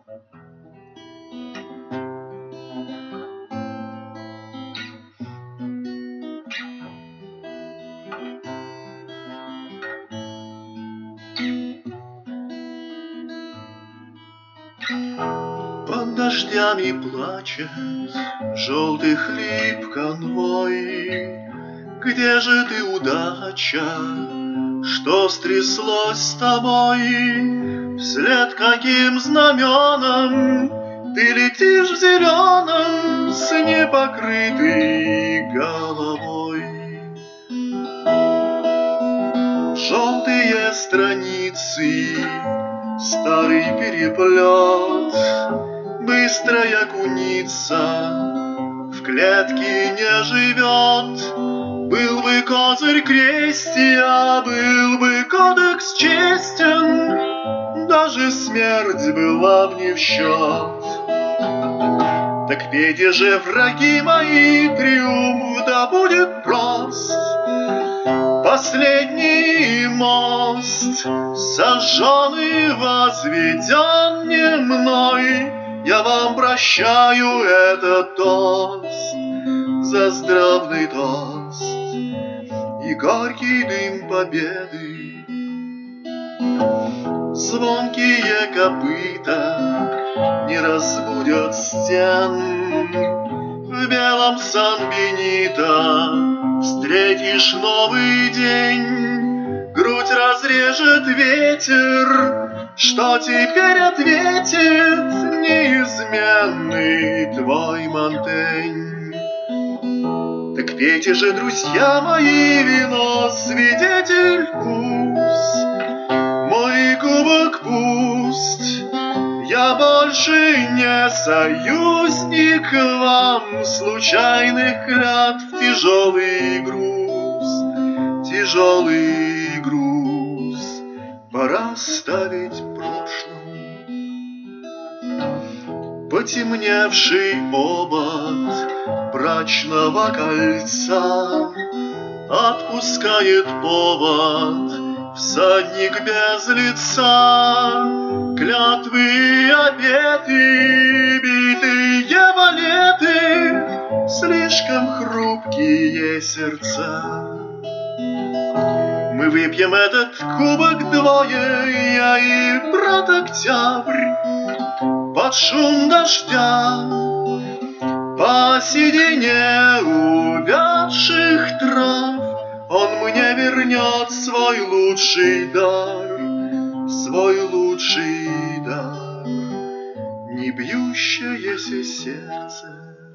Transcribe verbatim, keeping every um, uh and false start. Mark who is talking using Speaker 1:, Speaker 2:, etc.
Speaker 1: Под дождями плачет желтый хлеб конвой. Где же ты, удача, что стряслось с тобой? Вслед каким знаменам ты летишь в зеленом с непокрытой головой? Желтые страницы, старый переплет, быстрая куница в клетке не живет. Был бы козырь крестья, был бы кодекс честен, даже смерть была б не в счет. Так пейте же, враги мои, триумф да будет прост. Последний мост сожжен и возведен не мной. Я вам прощаю этот тост за здравный тост и горький дым победы. Звонкие копыта не разбудят стен. В белом Сан-Бенито встретишь новый день. Грудь разрежет ветер, что теперь ответит неизменный твой Монтень? Так пейте же, друзья мои, вино, свидетель пусть, мой кубок пуст. Я больше не союзник вам случайных клятв. Тяжелый груз, тяжелый груз пора ставить в прошлом. Потемневший обод брачного кольца отпускает повод всадник без лица. Клятвы и обеты, битые валеты, слишком хрупкие сердца. Мы выпьем этот кубок двое, я и брат Октябрь, под шум дождя, по седине увядших трав. Он мне вернет свой лучший дар, свой лучший дар, не бьющееся сердце.